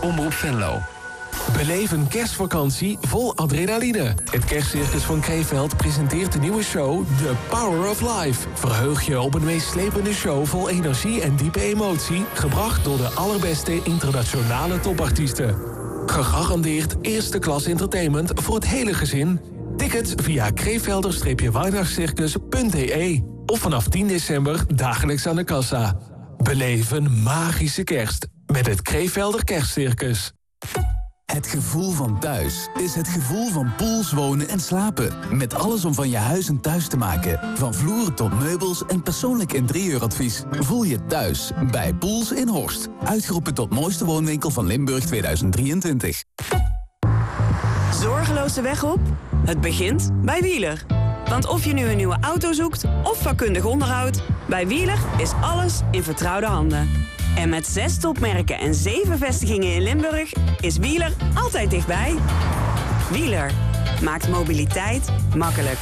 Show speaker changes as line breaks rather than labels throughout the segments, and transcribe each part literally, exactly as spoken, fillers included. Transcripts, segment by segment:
Omroep Venlo.
Beleef een kerstvakantie vol adrenaline. Het Kerstcircus van Kreeveld presenteert de nieuwe show The Power of Life. Verheug je op een meeslepende show vol energie en diepe emotie, gebracht door de allerbeste internationale topartiesten. Gegarandeerd eerste klas entertainment voor het hele gezin. Tickets via kreevelder-weihnachtscircus punt d e of vanaf tien december dagelijks aan de kassa. Beleef een magische kerst met het Kreevelder Kerstcircus.
Het gevoel van thuis is het gevoel van Poels wonen en slapen. Met alles om van je huis een thuis te maken. Van vloeren tot meubels en persoonlijk interieuradvies. Voel je thuis bij Poels in Horst. Uitgeroepen tot mooiste woonwinkel van Limburg tweeduizend drieëntwintig.
Zorgeloos de weg op? Het begint bij Wieler. Want of je nu een nieuwe auto zoekt of vakkundig onderhoud, bij Wieler is alles in vertrouwde handen. En met zes topmerken en zeven vestigingen in Limburg is Wieler altijd dichtbij. Wieler maakt mobiliteit makkelijk.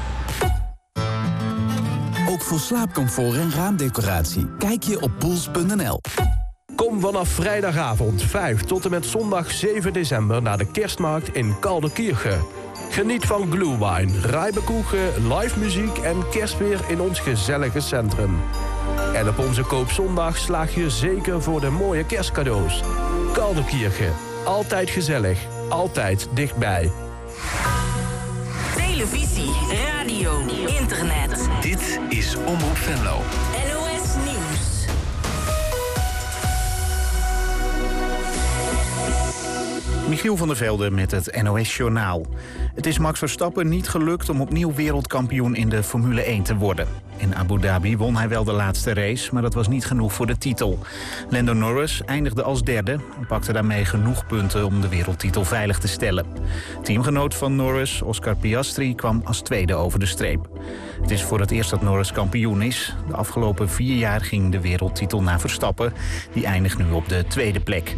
Ook voor slaapcomfort en raamdecoratie. Kijk je op poels punt n l.
Kom vanaf vrijdagavond vijf tot en met zondag zeven december naar de kerstmarkt in Kalderkirchen. Geniet van glühwein, rijbekoegen, live muziek en kerstweer in ons gezellige centrum. En op onze koopzondag slaag je zeker voor de mooie kerstcadeaus. Kalderkirchen, altijd gezellig, altijd dichtbij.
Televisie, radio, internet.
Dit is Omroep Venlo.
N O S Nieuws.
Michiel van der Velde met het N O S-journaal. Het is Max Verstappen niet gelukt om opnieuw wereldkampioen in de Formule één te worden. In Abu Dhabi won hij wel de laatste race, maar dat was niet genoeg voor de titel. Lando Norris eindigde als derde en pakte daarmee genoeg punten om de wereldtitel veilig te stellen. Teamgenoot van Norris, Oscar Piastri, kwam als tweede over de streep. Het is voor het eerst dat Norris kampioen is. De afgelopen vier jaar ging de wereldtitel naar Verstappen. Die eindigt nu op de tweede plek.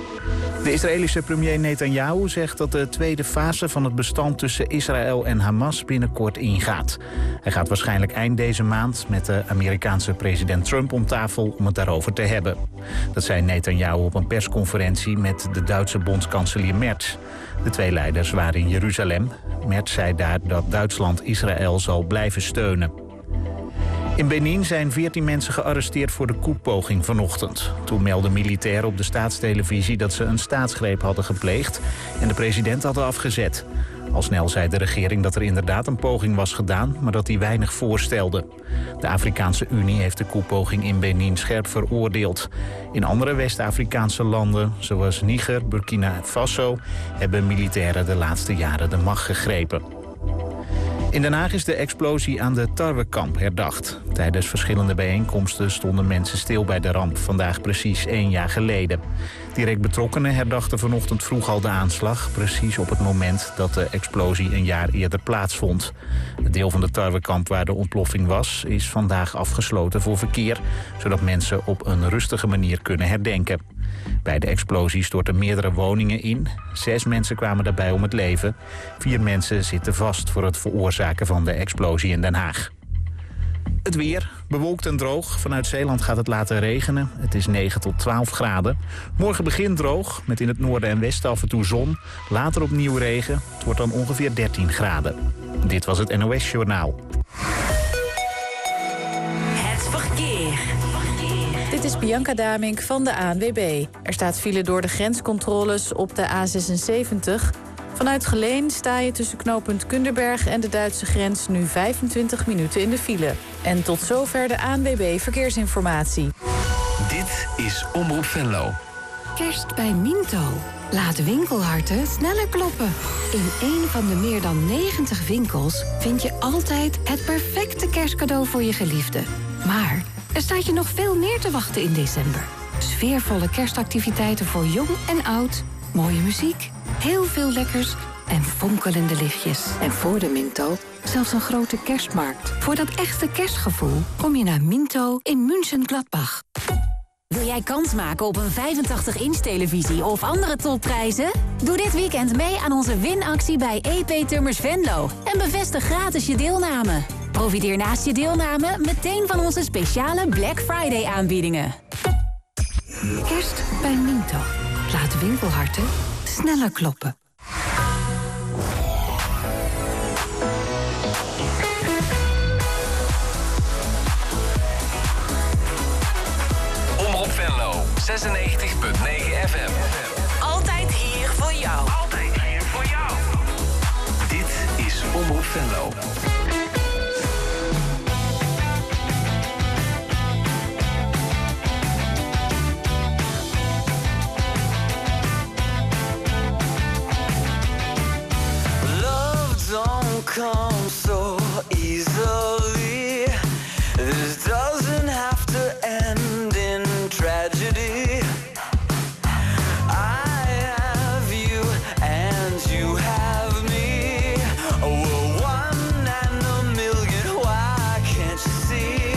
De Israëlische premier Netanyahu zegt dat de tweede fase van het bestand tussen Israël en Hamas binnenkort ingaat. Hij gaat waarschijnlijk eind deze maand met de Amerikaanse president Trump om tafel om het daarover te hebben. Dat zei Netanyahu op een persconferentie met de Duitse bondskanselier Merz. De twee leiders waren in Jeruzalem. Merz zei daar dat Duitsland Israël zal blijven steunen. In Benin zijn veertien mensen gearresteerd voor de koepoging vanochtend. Toen meldden militairen op de staatstelevisie dat ze een staatsgreep hadden gepleegd en de president hadden afgezet. Al snel zei de regering dat er inderdaad een poging was gedaan, maar dat die weinig voorstelde. De Afrikaanse Unie heeft de koepoging in Benin scherp veroordeeld. In andere West-Afrikaanse landen, zoals Niger, Burkina Faso, hebben militairen de laatste jaren de macht gegrepen. In Den Haag is de explosie aan de tarwekamp herdacht. Tijdens verschillende bijeenkomsten stonden mensen stil bij de ramp, vandaag precies één jaar geleden. Direct betrokkenen herdachten vanochtend vroeg al de aanslag, precies op het moment dat de explosie een jaar eerder plaatsvond. Het deel van de tarwekamp waar de ontploffing was, is vandaag afgesloten voor verkeer, zodat mensen op een rustige manier kunnen herdenken. Bij de explosie stortten meerdere woningen in. Zes mensen kwamen daarbij om het leven. Vier mensen zitten vast voor het veroorzaken van de explosie in Den Haag. Het weer, bewolkt en droog. Vanuit Zeeland gaat het later regenen. Het is negen tot twaalf graden. Morgen begint droog, met in het noorden en westen af en toe zon. Later opnieuw regen. Het wordt dan ongeveer dertien graden. Dit was het N O S-journaal.
Het verkeer.
Dit is Bianca Damink van de A N W B. Er staat file door de grenscontroles op de A zesenzeventig. Vanuit Geleen sta je tussen knooppunt Kunderberg en de Duitse grens nu vijfentwintig minuten in de file. En tot zover de A N W B Verkeersinformatie.
Dit is Omroep Venlo.
Kerst bij Minto. Laat winkelharten sneller kloppen. In een van de meer dan negentig winkels vind je altijd het perfecte kerstcadeau voor je geliefde. Maar er staat je nog veel meer te wachten in december. Sfeervolle kerstactiviteiten voor jong en oud, mooie muziek, heel veel lekkers en fonkelende lichtjes. En voor de Minto zelfs een grote kerstmarkt. Voor dat echte kerstgevoel kom je naar Minto in München-Gladbach.
Wil jij kans maken op een vijfentachtig inch televisie of andere topprijzen? Doe dit weekend mee aan onze winactie bij E P Tummers Venlo en bevestig gratis je deelname. Profiteer naast je deelname meteen van onze speciale Black Friday aanbiedingen.
Kerst bij Minto. Laat de winkelharten sneller kloppen.
Omroep Venlo, zesennegentig punt negen F M.
Altijd hier voor jou.
Altijd hier voor jou. Dit is Omroep Venlo.
Don't come so easily. This doesn't have to end in tragedy. I have you and you have me. Oh, we're one and a million. Why can't you see?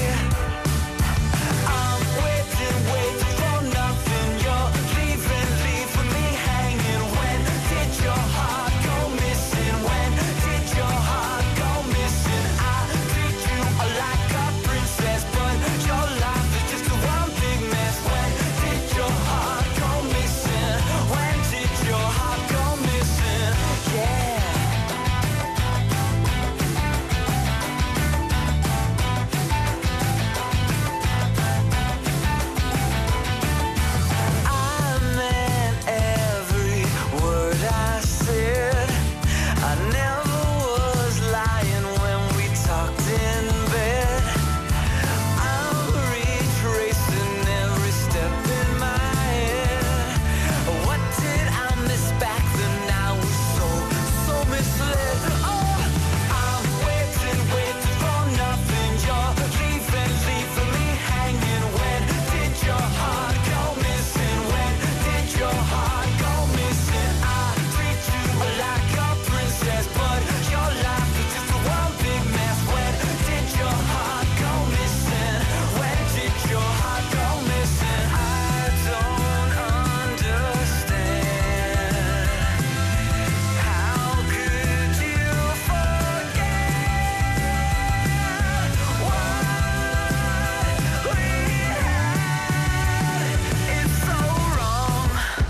I'm waiting, waiting for nothing. You're leaving, leaving me hanging. When did your heart go missing? When your heart go missing? I treat you like a princess, but your life is just a one big mess. When did your heart go missing? When did your heart go missing? Yeah. I meant every word I said. I never was lying when we talked in bed. I'm retracing every step in my head. What did I miss back then? I was so, so misled. Oh, I'm waiting, waiting for nothing. You're leaving, leaving me hanging. When did your heart go missing? When did your heart go missing? I treat you like a princess, but your life is just a one big mess. When did your heart go missing? When did your heart go missing? I don't understand. How could you forget what we had? It's so wrong.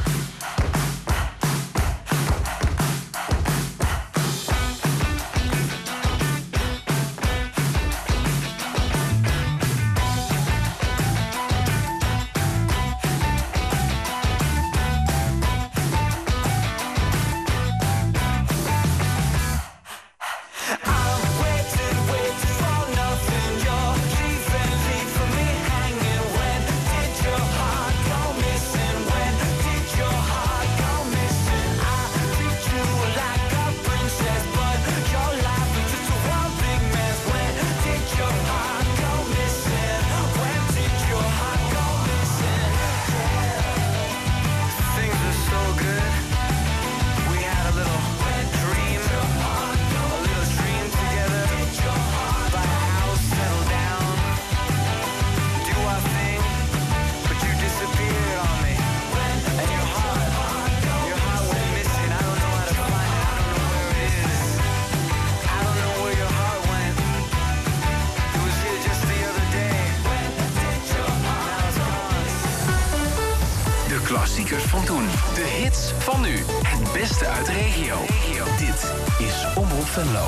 I'm waiting, waiting for nothing. You're leaving, leaving me hanging. When did your heart go missing? When did your heart go missing? I treat you like a princess, but your life is just a one big mess. When did your heart go missing? When did your heart go missing? Things are so good. We had a little dream, a little dream together. Buy a house, settle down, do our thing. But you disappeared on me, and your heart, your heart went missing. I don't know how to find it. I don't know where it is. I don't know where your heart went. It was here just the other day. Now it's gone.
De klassiekers van toen. De hits van nu. Het beste uit de regio. Dit is Omroep Venlo.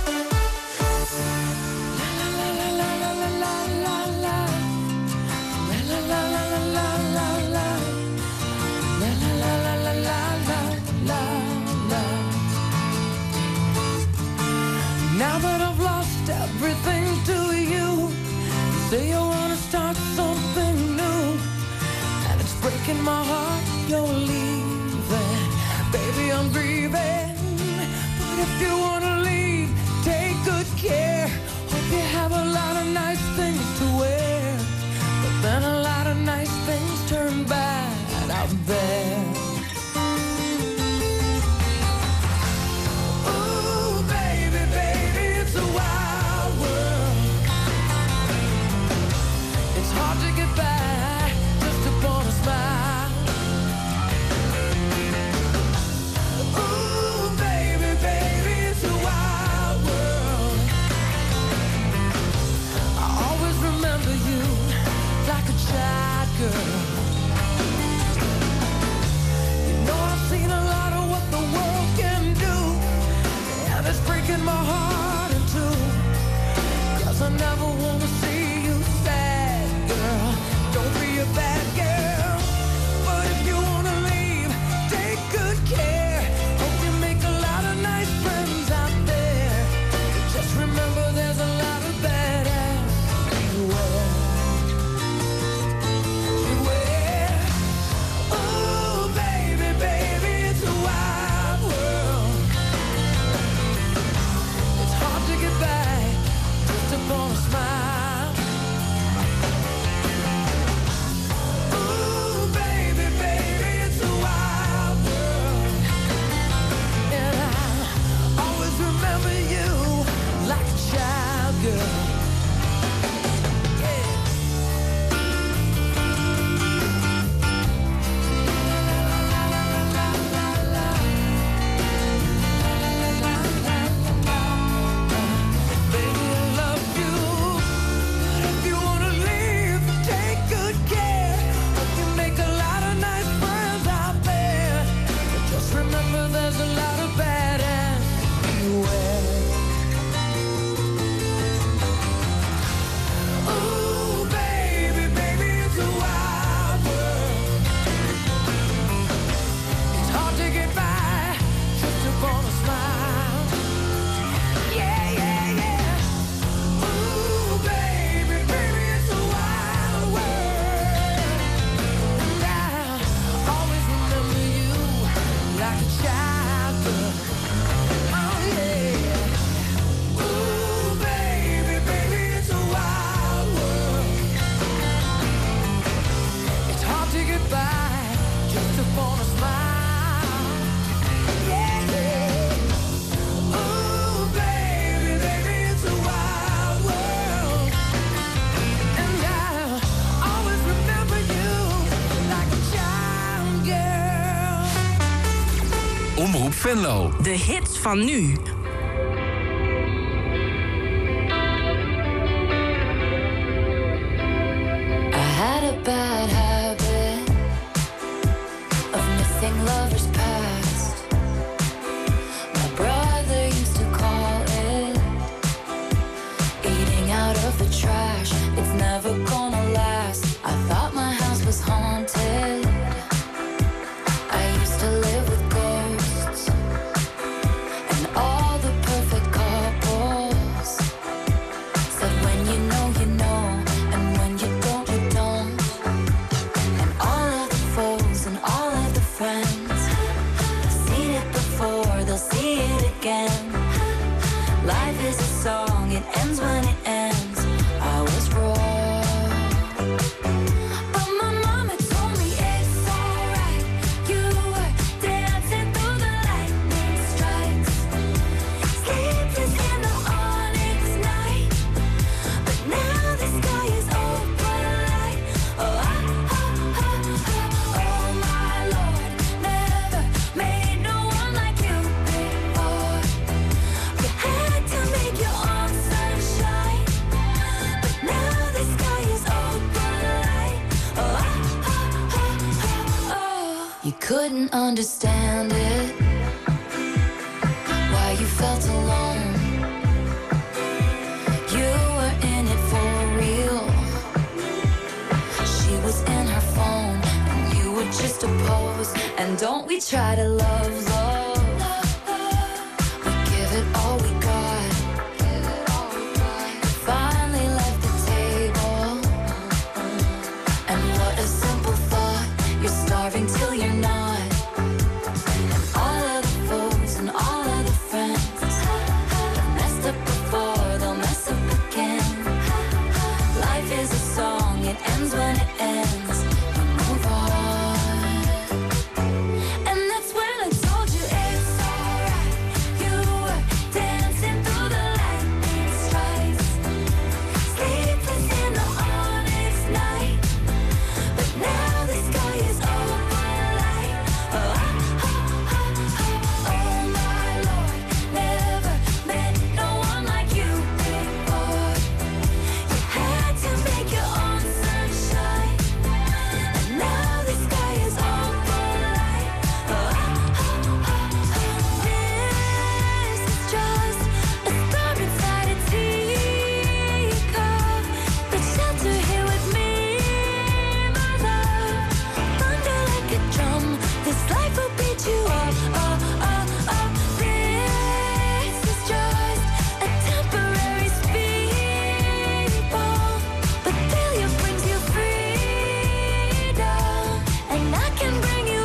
Now that I've lost everything to you, you say you wanna start something new, and it's breaking my heart you're leaving. Baby, I'm grieving, but if you wanna leave, take good care. Hope you have a lot of nice things to wear, but then a lot of nice things turn bad out there. Ooh, baby, baby, it's a wild world. It's hard to get by just upon a smile. Ooh, baby, baby, it's a wild world. I always remember you like a child girl.
Omroep Venlo.
De hits van nu.
I had a bad habit of missing lovers past. My brother used to call it eating out of the trash. It's never gonna last. I thought my house was haunted. I used to live with ghosts and all the perfect couples. Said when you know, you know, and when you don't, you don't. And all of the foes and all of the friends, seen it before, they'll see it again. Life is a song, it ends when it ends. I was wrong, but my mama told me it's alright. You were dancing through the lightning strikes, sleepless in the onyx night. But now the sky is open light. Oh, oh, oh, oh, oh my Lord, never made no one like you before. You had to make your own sunshine, but now the sky is open light. Oh, oh, oh, oh, oh. You couldn't understand it, why you felt alone. You were in it for real. She was in her phone, and you were just a pose. And don't we try to love, love? We give it all we got. Finally left the table, and what a simple thought. You're starving till you're not. And all of the foes and all of the friends have messed up before, they'll mess up again. Life is a song, it ends when it ends. You move on, and that's when I told you it's alright. You were dancing through the lightning strikes, sleepless in the onyx night. But now the sky is open light. Oh, oh, oh, oh, oh my Lord, never met no one like you before. You had to make your own sunshine, and now the sky is open light. Oh, oh, oh, oh. This is just a storm inside a teacup, but shelter here with me, my love. Thunder like a drum, this life will beat you up. Oh, oh, oh. This is just a temporary speed bump, but failure brings you freedom, and I can bring you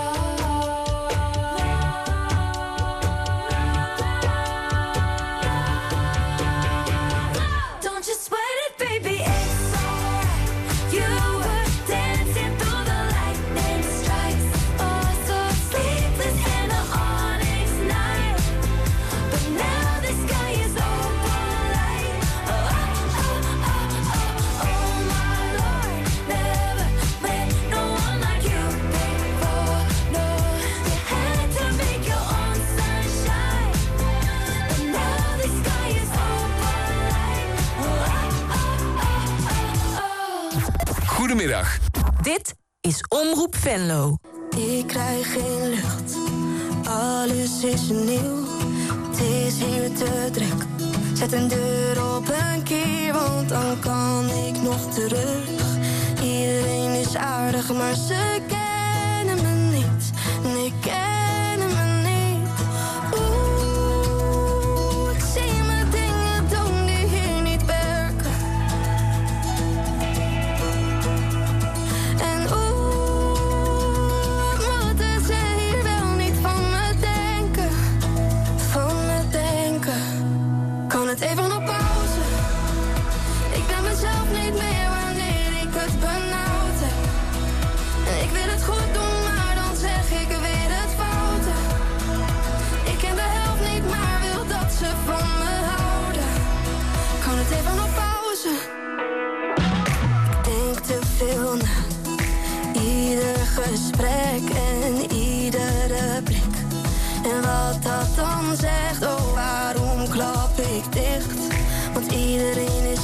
love. Don't you sweat it, baby, it's alright. You were dancing through the lightning strikes, oh so sleepless in the onyx night. But now the sky is open light. Oh, oh, oh, oh, oh my Lord, never met no one like you before. No, you had to make your own sunshine, but now the sky is open light. Oh, oh, oh, oh, oh.
Goedemiddag.
Dit is Omroep Venlo.
Ik krijg geen lucht, alles is nieuw. Het is hier te druk. Zet een deur op een keer, want dan kan ik nog terug. Iedereen is aardig, maar ze kennen me niet. Nee, kennen me niet. Oeh, ik zie me dingen doen die hier niet werken. En oeh, moeten ze hier wel niet van me denken. Van me denken. Kan het even op pauze? Ik ben mezelf niet meer wanneer ik het benauwd heb. En ik wil het goed doen, maar dan zeg ik weer het foute. Ik ken de helft niet, maar wil dat ze van me houden. Kan het even op pauze? Ik denk te veel na. Ieder gesprek en iedere blik. En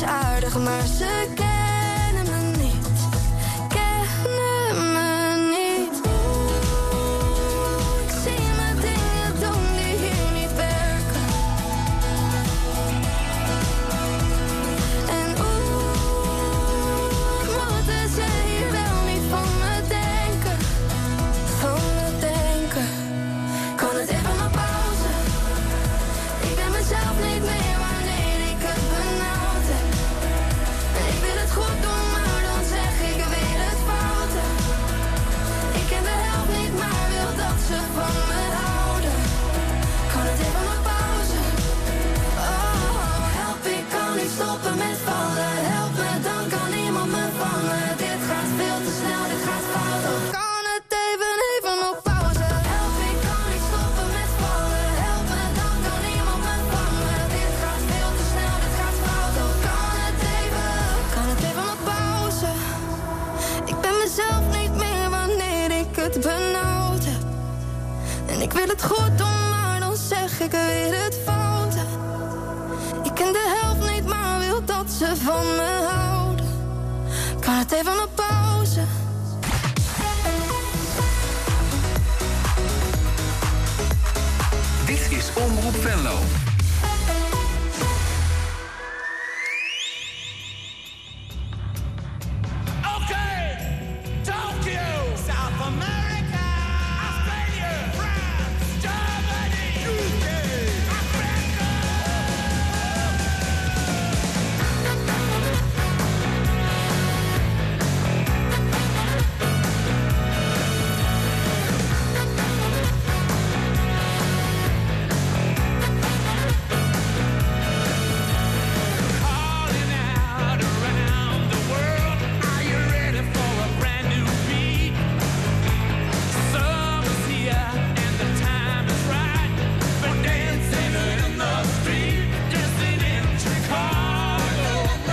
aardig, maar ze kennen me niet. Kennen me niet. Oeh, ik zie me dingen doen die hier niet werken. En oeh, moeten ze hier wel niet van me denken. Van me denken. Kan het even maar pauze? Ik ben mezelf niet meer wanneer ik het benauwd heb. En ik wil het goed doen, maar dan zeg ik weer het foute. Ik ken de helft niet, maar wil dat ze van me houden. Kan het even maar pauze? Oh, help, ik kan niet stoppen met vallen. Help me, dan kan niemand me vangen. Dit gaat veel te snel, dit gaat fout. Oh, kan het even, even op pauze? Help, ik kan niet stoppen met vallen. Help me, dan kan niemand me vangen. Dit gaat veel te snel, dit gaat fout. Oh, kan het even, kan het even op pauze? Ik ben mezelf niet meer wanneer ik het benauwd heb. En ik wil het goed doen, maar dan zeg ik weer het foute. Ik ken de helft niet, maar wil dat ze van me houden. Kan het even op pauze?
Dit is Omroep Venlo.
Okay, Tokyo, South America, Australia, France, Germany, U K, Africa. Calling out around the world. Are you ready for a brand new beat? Summer's here and the time is right for dancing in the street, dancing in Chicago,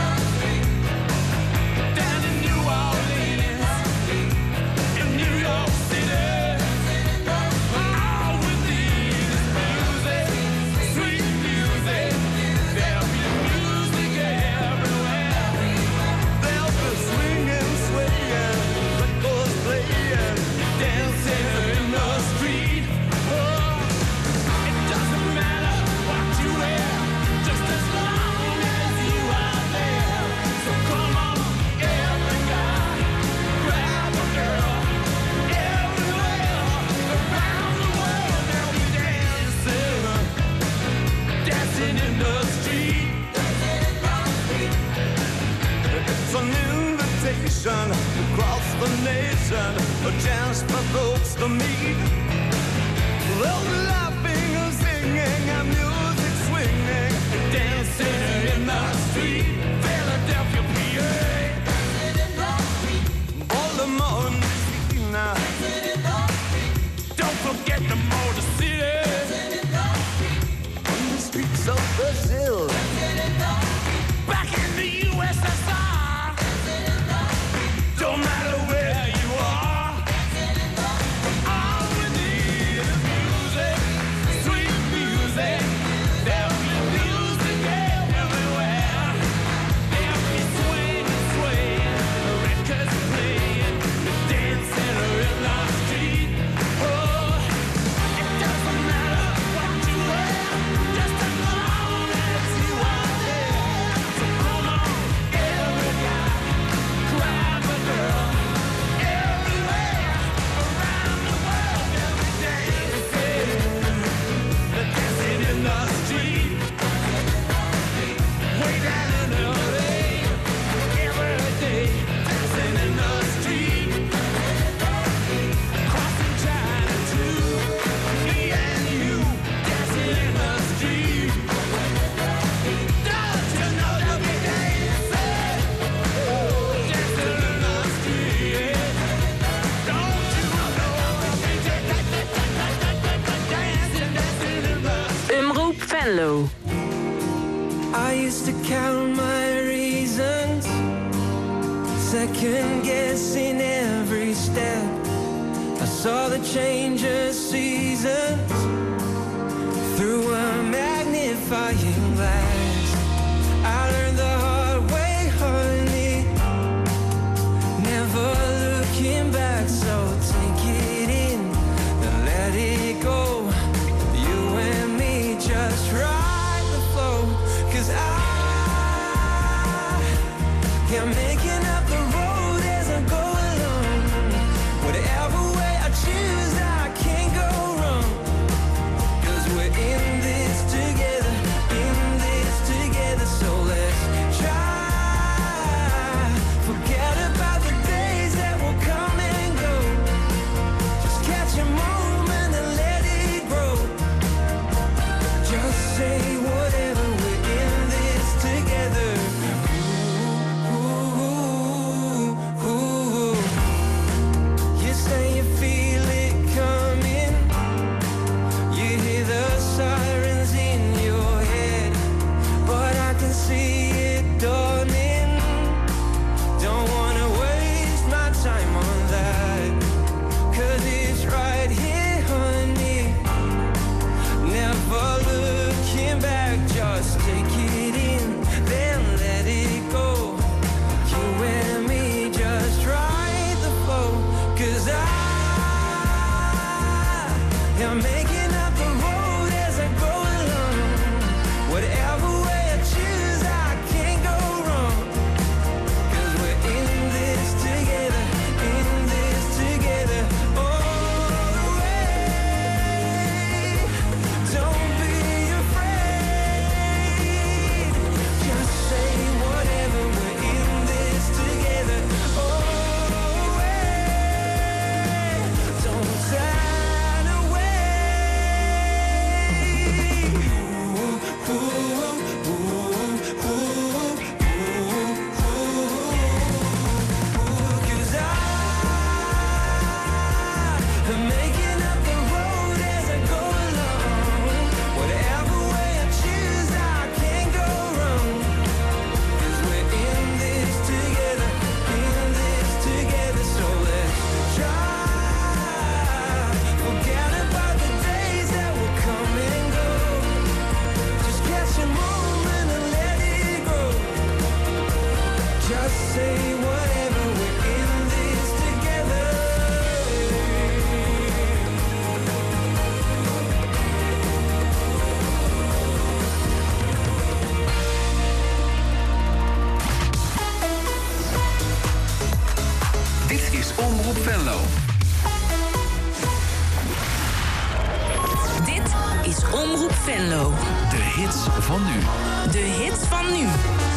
down in New Orleans, in New York City. All we need is music, sweet music. There'll be music everywhere. There'll be swinging, swaying, records playing, dancing in the street. Oh, it doesn't matter what you wear, just as long as you are there. So come on, every guy, grab a girl. Everywhere around the world, they'll be dancing, dancing in the street. It's an invitation across the nation, a chance for folks to meet. They'll be laughing and singing and music swinging, dancing in the street. Philadelphia, P A, Baltimore, Messina. Don't forget the Motor City, on the streets of Brazil, back in the U S S R. Don't matter where you are, all we need is music, sweet music. There'll be music everywhere. There'll be swing and swaying, records playing, dancing in the street. Oh, it doesn't matter what you wear, just as long as you are there. So come on, every guy, grab a girl. Everywhere around the world, they'll be dancing, dancing in the street. Way down in L A, every day, dancing in the street. Crossing China too, me and you, dancing in the street. Don't you know they'll be dancing, dancing in the street? Don't you know they'll be dancing, dancing in the street?
Omroep Venlo.
I used to count my reasons, second guessing every step. I saw the change of seasons through a magnifying glass. I learned the hard way. Yeah, making up the road as I go along. Whatever way I choose, I can't go wrong. 'Cause we're in this together, in this together, so let's try. Forget about the days that will come and go. Just catch a moment and let it grow. Just say whatever, we're in this together. Ooh, ooh, ooh. You say you feel it coming. You hear the sirens in your head, but I can see it dawning. Don't wanna waste my time on that, 'cause it's right here, honey. Never looking back, just take it in, then let it go. You and me just ride the flow, 'cause I am making up the road as I go along. Whatever way I choose, I can't go wrong. 'Cause we're in this together, in this together, all the way. Don't be afraid. Just say whatever, we're in this together, all the way. Don't turn away. Ooh, ooh, ooh, ooh, ooh, ooh. 'Cause I am making up the road as I go along. Whatever way I choose, I can't go wrong. 'Cause we're in this together, in this together, so let's try. Forget about the days that will come and go. Just catch a moment and let it grow. Just say whatever, we're in this together.
Dit is Omroep Venlo.
Dit is Omroep Venlo.
De hits van nu.
De hits van nu.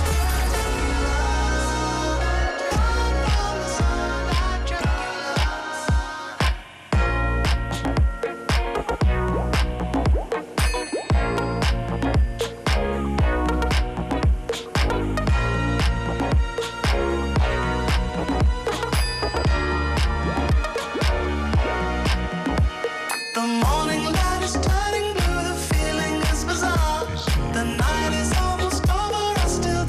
The morning light is turning blue, the feeling is bizarre. The night is almost over, I still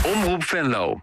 Omroep Venlo.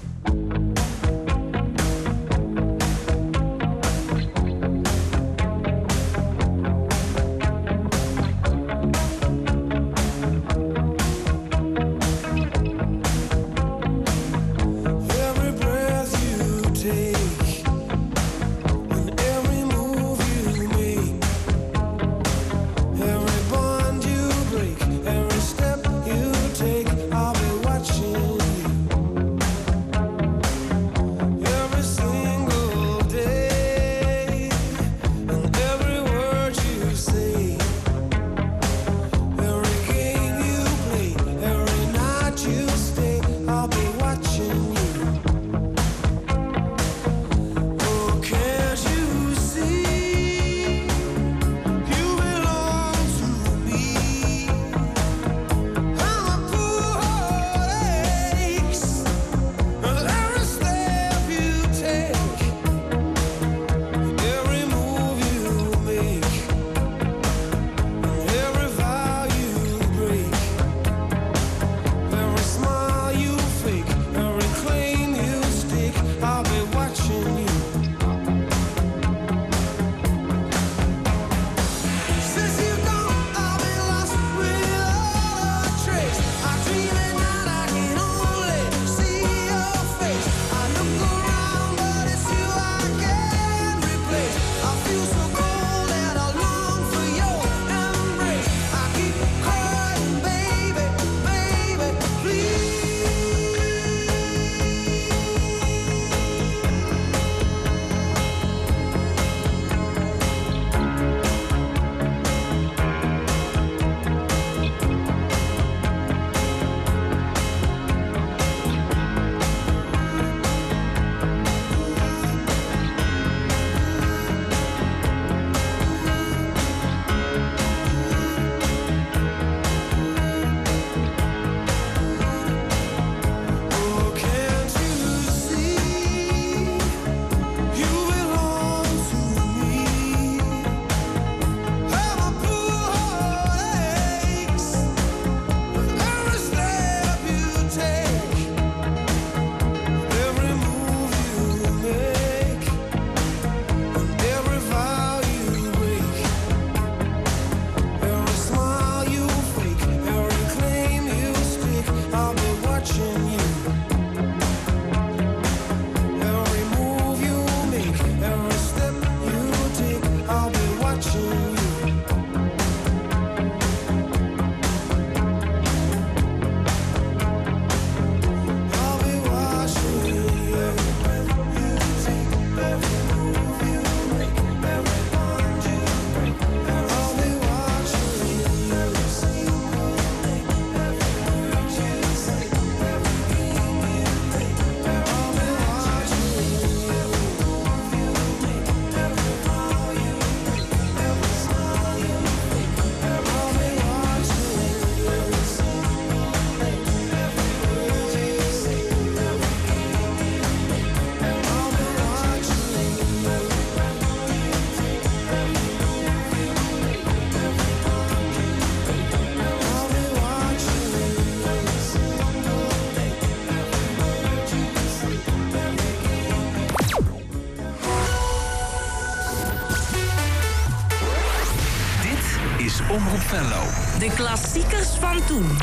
Omroep Venlo.
De klassiekers van toen.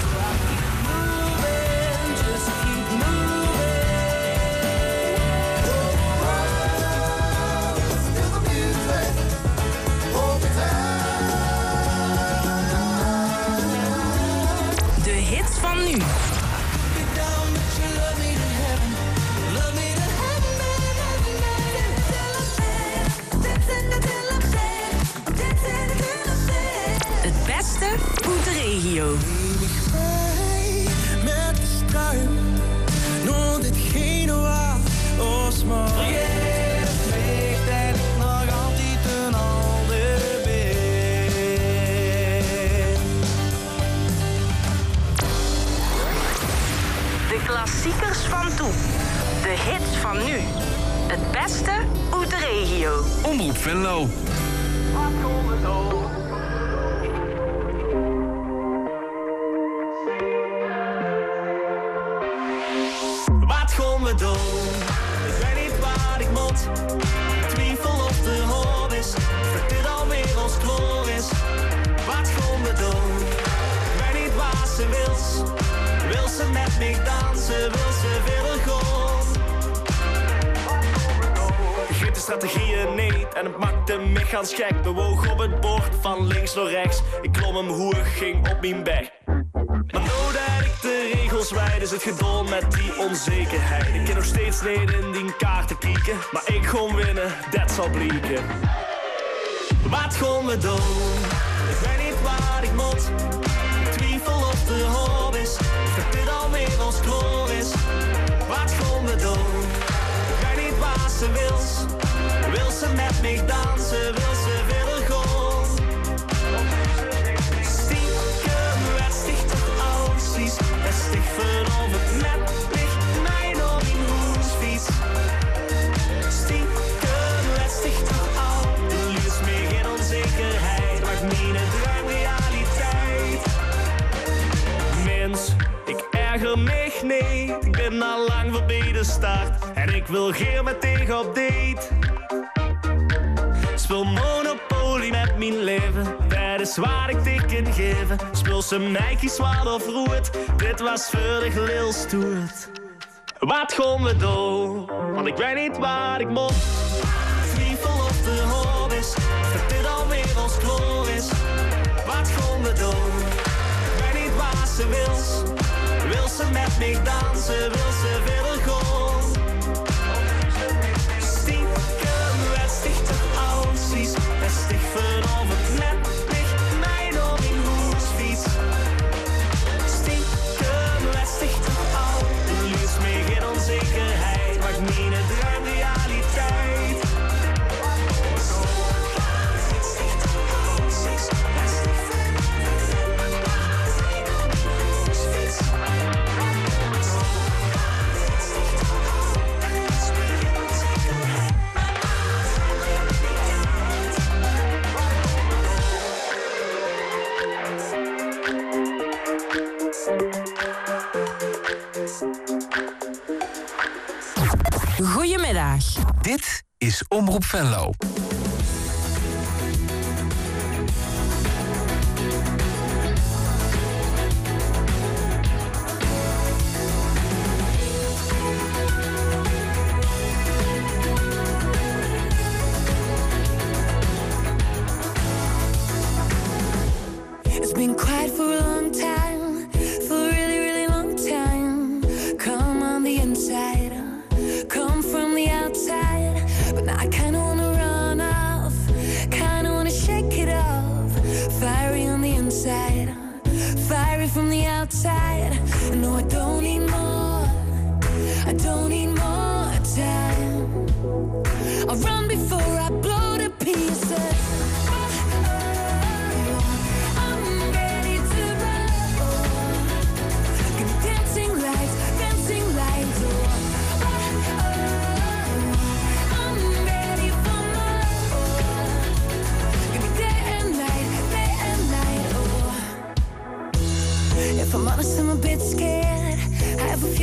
De hits van nu. Het beste uit de regio.
Met de struim, nog ditgene waar ons maar. Vergeet, weegt en nog altijd een ander been.
De klassiekers van toen. De hits van nu. Het beste uit de regio.
Omroep Venlo.
gaan we doen? Ik weet niet waar ik moet. Twijfel of de hoop is, dat dit alweer ons kloor is. Wat gaan we doen? Ik weet niet waar ze wil. Wil ze met me dansen, wil ze verder gaan? Ik weet de strategieën niet en het maakte me gaan gek. Bewoog op het bord van links naar rechts. Ik klom hem hoog, ging op mijn bek. Maar nu dat ik de regels wijd, is het geduld met die onzekerheid. Ik kan nog steeds niet in die kaarten kijken, maar ik ga winnen, dat zal blijken. Wat gaan we doen? Ik weet niet waar ik moet. Twijfel of de hoop is, dat dit alweer ons kloor is. Wat gaan we doen? Ik weet niet waar ze wil. Wil ze met me dansen, wil ze verder gaan? Stiekem werd stichtig aussies, en stig vanaf het net ligt mij nog in hoesfiets. Stiekem werd stichtig oud, de liefst meer geen onzekerheid, maakt mijn droom realiteit. Mens, ik erger me niet, ik ben al lang voorbij de start en ik wil geen met tegen op date. Speel Monopoly met mijn leven, dat is waar ik dik in geven. Speel ze Nike zwaar of roet, dit was vurdig lil stoert. Wat gaan we doen? Want ik weet niet waar ik moet. Twijfel of de hoop is, dat dit alweer ons kloor is. Wat gaan we doen? Ik weet niet waar ze wil. Wil ze met me dansen, wil ze verder gaan? Stiekem werd stichtig aussies, en stig vanaf het net ligt mij nog in hoesfiets. Stiekem werd stichtig oud, de liefst meer geen onzekerheid, maakt mijn droom realiteit. Stichtig aussies, en stig vanaf het net ligt mij nog in hoesfiets.
Goedemiddag.
Dit is Omroep Venlo.
It's been quiet for a long time, for a really, really long time. Come on the inside, come from the outside. But now I kinda wanna run off, kinda wanna shake it off. Fiery on the inside, fiery from the outside. No, I don't need more, I don't need more time. I'll run before I blow to pieces. If I'm honest, I'm a bit scared. I have a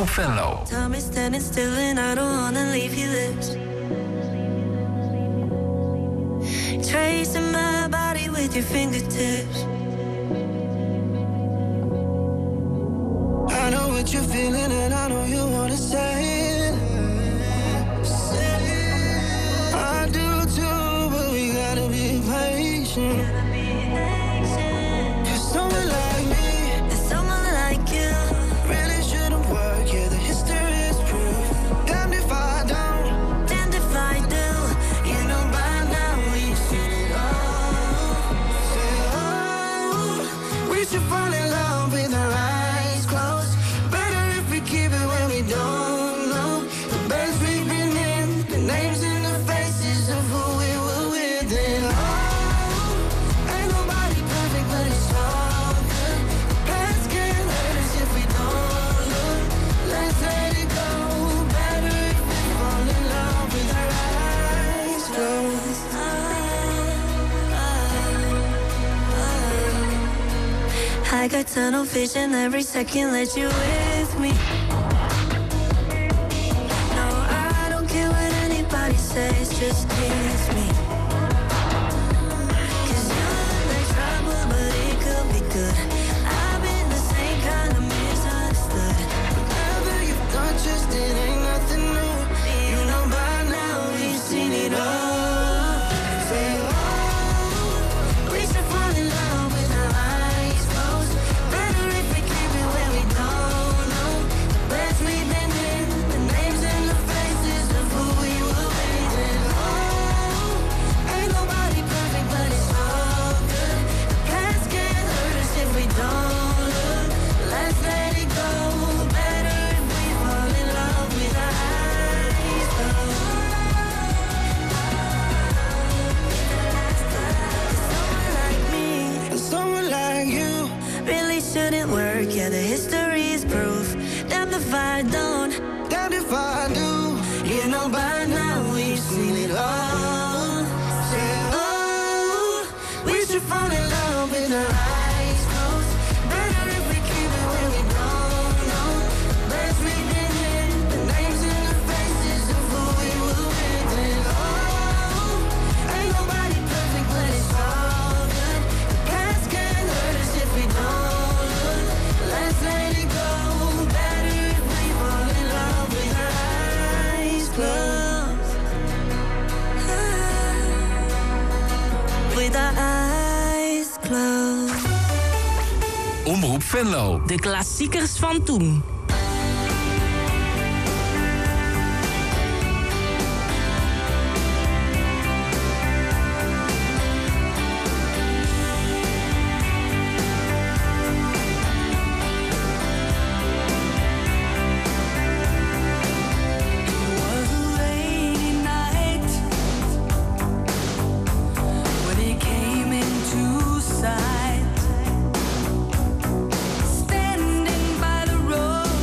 Omroep Venlo.
Time is standing still and I don't wanna leave your lips. Tracing my body with your fingertips.
I know what you're feeling and I know you wanna say it. I do too, but we gotta be patient. Cause someone like me
and someone like you
really shouldn't work. Yeah, the history is proof. Damned if I don't,
damned if I do. You know by now we've seen it all.
Say, oh, we should fall in love with our eyes closed. Better if we keep it when we don't know the beds we've been in, the names and the faces of who we were with. And oh, ain't nobody perfect, but it's all good. The past can't hurt us if we don't look. Let's let it go. Better if we fall in love with our eyes closed.
I got tunnel vision every second, let you with me. No, I don't care what anybody says, just kiss me. Cause you look like trouble, but it could be good. I've been the same kind of misunderstood.
Whatever you've done, just it ain't nothing new. You know by now we've seen it all. Say, oh, we should fall in love with our eyes closed. Better if we keep it where we don't know the beds we've been in, the names and the faces of who we were with. And oh, ain't nobody perfect, but it's all good. The past can't hurt us if we don't look. Let's let it go. Better if we fall in love with our eyes closed. Someone like me
and
someone like you
really shouldn't work. Yeah, the history is proof. Damned if I don't,
damned if I do.
You know by now we've seen it all.
Say, oh, we should fall in love with our eyes closed. Better if we keep it where we don't know the beds we've been in, the names and the faces of who we were with. And oh, ain't nobody perfect, but it's all good. The past can't hurt us if we don't look. Let's let it go. Better if we fall in love with our eyes closed.
With our eyes closed.
Omroep Venlo.
De klassiekers van toen.
Standing by the road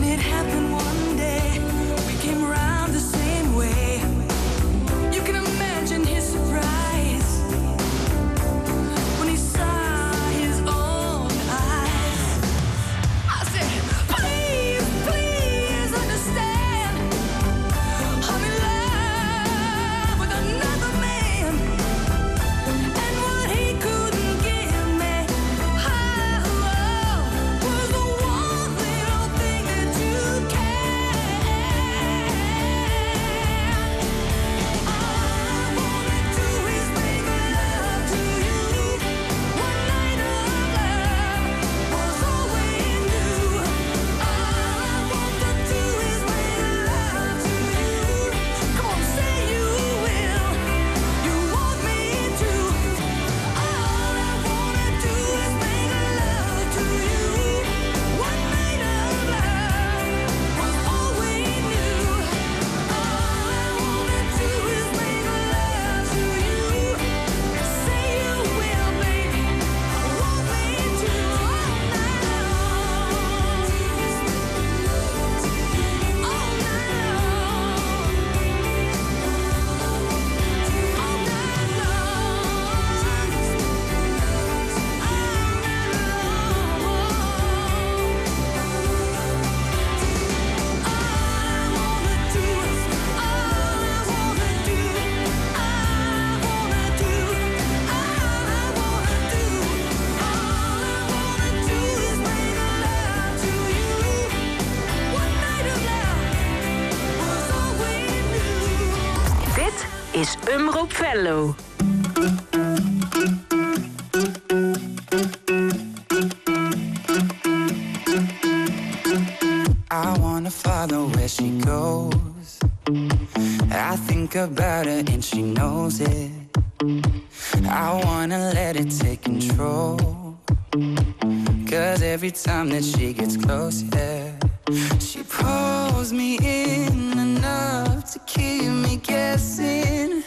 it happened one day, we came around the same way. You can imagine his surprise when he saw his own eyes. I said, please, please understand, I'm in love with another man, and what he couldn't give me, oh, was the one little thing that you can. All I wanna do is make love to you. One night of love was all we knew. All I wanna do is make love to you. Come on, say you will. You want me to. All I wanna do is make love to you. One night of love was all we knew. All I wanna do is make love to you. Say you will, baby. Want me to all night long. All night
Dit is Omroep Venlo.
I wanna follow where she goes. I think about her and she knows it. I wanna let it take control. Cause every time that she gets close, yeah, she pulls me in enough to keep me guessing.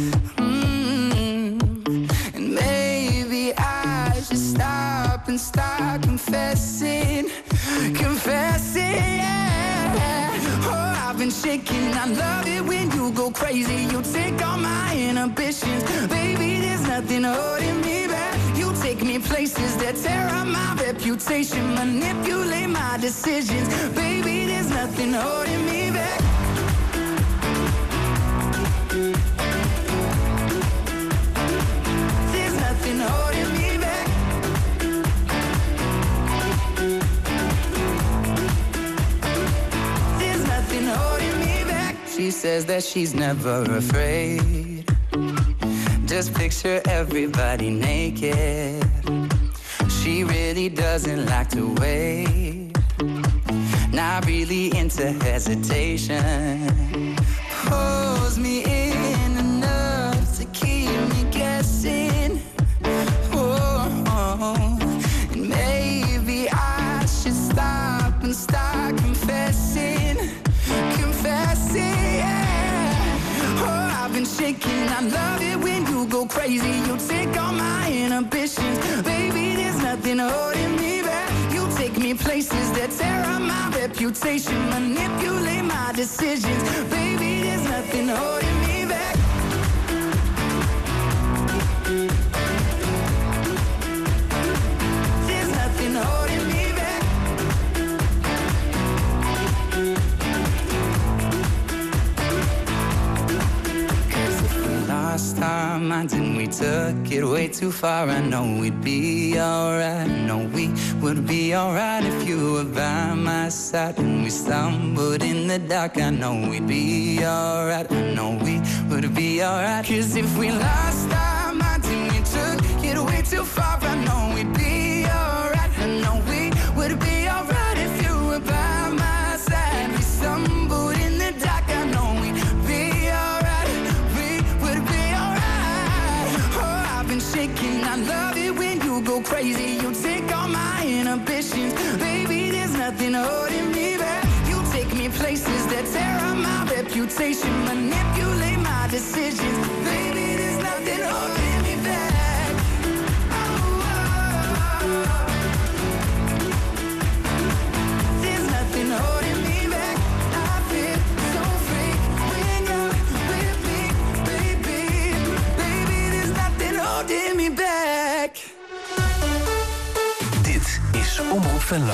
Mm. And maybe I should stop and start confessing. Confessing, yeah. Oh, I've been shaking. I love it when you go crazy. You take all my inhibitions. Baby, there's nothing holding me back. You take me places that tear up my reputation. Manipulate my decisions. Baby, there's nothing holding me back. There's nothing holding me back. There's nothing holding me back. She says that she's never afraid. Just picture everybody naked. She really doesn't like to wait. Not really into hesitation. Pulls me in enough to keep me guessing. Oh, and maybe I should stop and start confessing. Confessing, yeah. Oh, I've been shaking. I love it when you go crazy. You take all my inhibitions. Baby, there's nothing holding me back. You take me places that tear up my reputation. Manipulate my decisions. Baby, there's nothing holding me back. There's nothing holding me back. Cause if we lost our minds and we took it way too far, I know we'd be alright. I know we would be alright if you were by my side. When we stumbled in the dark, I know we'd be alright. I know we would be alright. Cause if we lost our minds and we took it way too far, I know we'd be alright. I know we would be alright if you were by my side. We stumbled in the dark, I know we'd be alright. We would be alright. Oh, I've been shaking. I love it when you go crazy. You take all my inhibitions. Baby, there's nothing holding me back. You take me places that tear up my reputation. Manipulate my decisions. Baby, there's nothing holding me back. Oh, oh, oh. There's nothing holding
Dit is Omroep Venlo.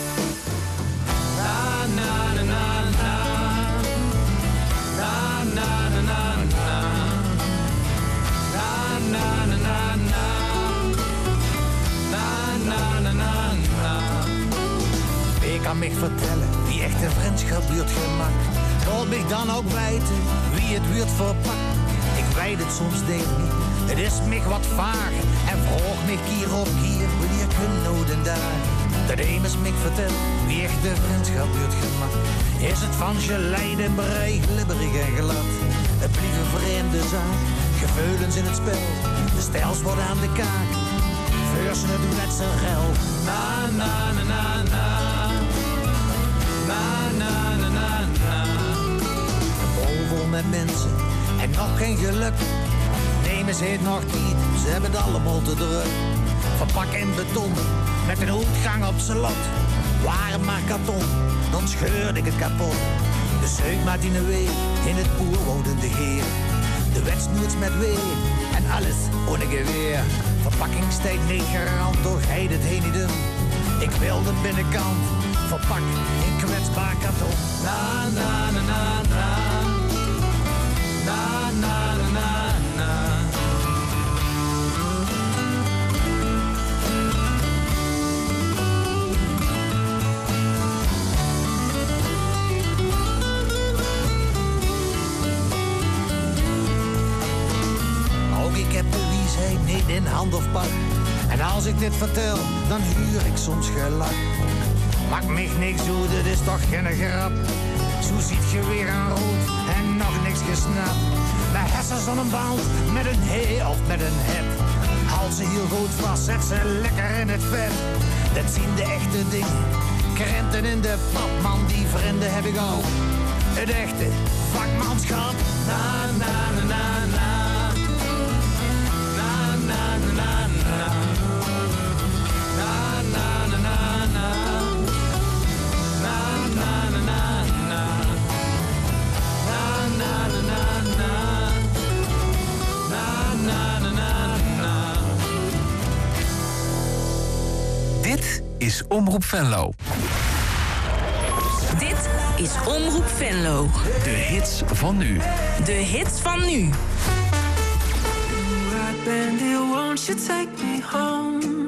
Ik kan mij vertellen wie echte vriendschap buurt gemak. Laat mij dan ook weten wie het buurt verpakt. Ik weet het soms denk niet, het is mij wat vaag. En vraag mij keer op keer wanneer ik noden daar. Dat een is mij vertellen wie echte vriendschap buurt gemak. Is het van gelei en brei, glibberig en glad. Het blijft een vreemde zaak, gevoelens in het spel. De stijls worden aan de kaak, versen het wetse gel. Na na na na na. Na, na, na, na, na. Een bol vol met mensen en nog geen geluk. Nemen ze het nog niet, ze hebben het allemaal te druk. Verpak in beton, met een uitgang op z'n lot. Waren maar karton, dan scheurde ik het kapot. De zeug maakt in een week, in het boer wodende heer. De wet snoert met weer, en alles ohne geweer. Verpakkingstijd negen rand, door hij het heen niet doen. Ik wil de binnenkant, verpakt in kwetsbaar karton. Na na na na na. Na na na na na. Ook ik heb de wiesheid niet in hand of pak. En als ik dit vertel, dan huur ik soms gelak. Maakt mij niks doen, dit is toch geen grap. Zo ziet je weer aan rood en nog niks gesnapt. Mijn hersens aan een band, met een he of met een het. Haal ze heel goed vast, zet ze lekker in het vet. Dat zien de echte dingen, krenten in de pap. Man, die vrienden heb ik al. Het echte vakmanschap. Na, na, na, na, na. Na, na, na, na, na. Na, na, na, na, na. Na, na, na, na, na. Na, na, na, na, na. Na, na, na, na, na.
Dit is Omroep Venlo.
Dit is Omroep Venlo.
De hits van nu.
De hits van nu.
Bandit, won't you take me home?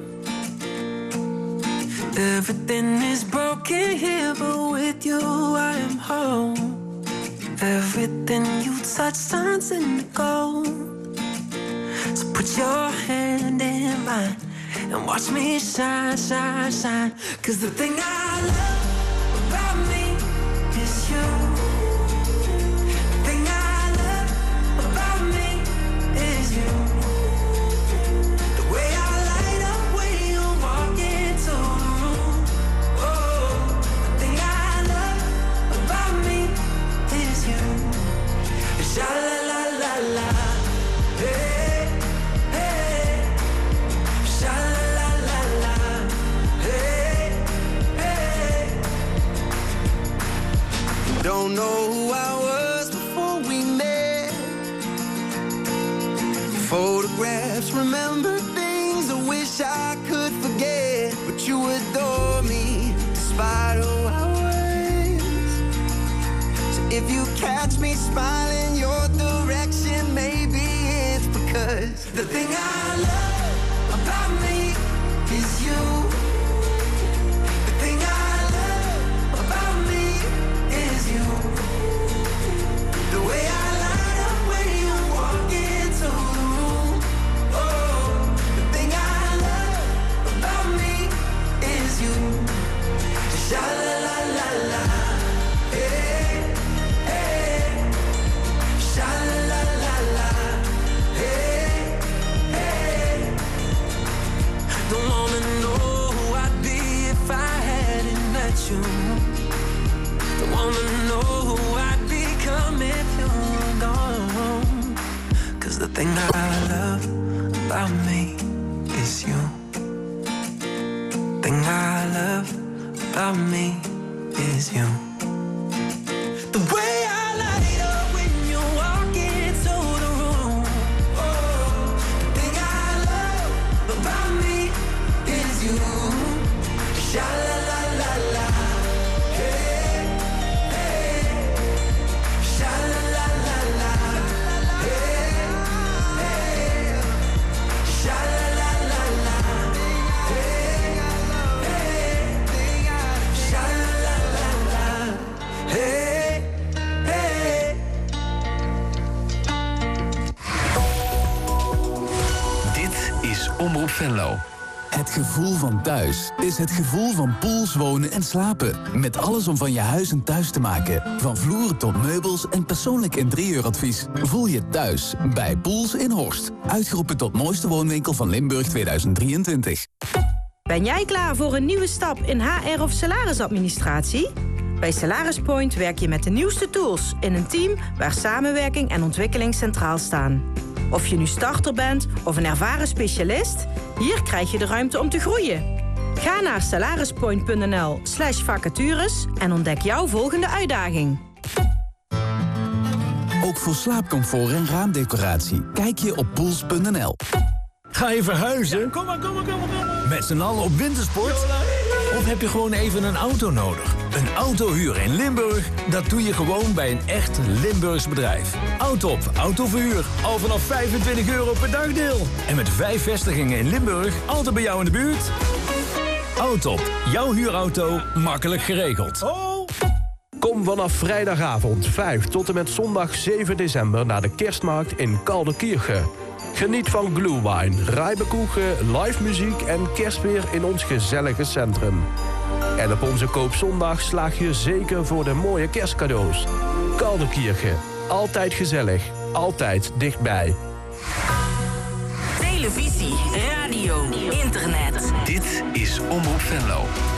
Everything is broken here, but with you I am home. Everything you touch turns into gold. So put your hand in mine and watch me shine, shine, shine. 'Cause the thing I love about me is you. The thing I love about me is you. Sha la la la la, hey, hey. Sha la la la la, hey, hey. Don't know who I was before we met. Photographs, remember things I wish I could forget. But you adore me despite who I was. So if you catch me smiling your direction, maybe it's because the thing I love about me is you. The thing I love about me is you. The way I light up when you walk into the room. Oh, the thing I love about me is you. Sha la la la la, hey, hey. Sha la la la la, hey, hey. Don't wanna know who I'd be if I hadn't met you. Don't wanna know who I'd become if you were gone. 'Cause the thing I love about me is you. Thing I love about me is you. The way I light up when you walk into the room. Oh, the thing I love about me is you.
Venlo.
Het gevoel van thuis is het gevoel van Poels wonen en slapen. Met alles om van je huis een thuis te maken. Van vloeren tot meubels en persoonlijk interieuradvies. Voel je thuis bij Poels in Horst. Uitgeroepen tot mooiste woonwinkel van Limburg tweeduizend drieëntwintig.
Ben jij klaar voor een nieuwe stap in H R of salarisadministratie? Bij Salaris Point werk je met de nieuwste tools in een team waar samenwerking en ontwikkeling centraal staan. Of je nu starter bent of een ervaren specialist, hier krijg je de ruimte om te groeien. Ga naar salarispoint.nl slash vacatures en ontdek jouw volgende uitdaging.
Ook voor slaapcomfort en raamdecoratie kijk je op poels punt n l.
Ga je verhuizen? Ja, kom maar, kom maar, kom maar, kom maar. Met z'n allen op wintersport? Of heb je gewoon even een auto nodig? Een auto huren in Limburg? Dat doe je gewoon bij een echt Limburgs bedrijf. Autop Autoverhuur. Al vanaf vijfentwintig euro per dagdeel. En met vijf vestigingen in Limburg, altijd bij jou in de buurt. Autop, jouw huurauto, makkelijk geregeld.
Oh. Kom vanaf vrijdagavond vijf tot en met zondag zeven december naar de kerstmarkt in Kalderkirchen. Geniet van glühwein, rijbekoegen, live muziek en kerstweer in ons gezellige centrum. En op onze koopzondag slaag je zeker voor de mooie kerstcadeaus. Kalderkirchen, altijd gezellig, altijd dichtbij.
Televisie, radio, internet.
Dit is Omroep Venlo.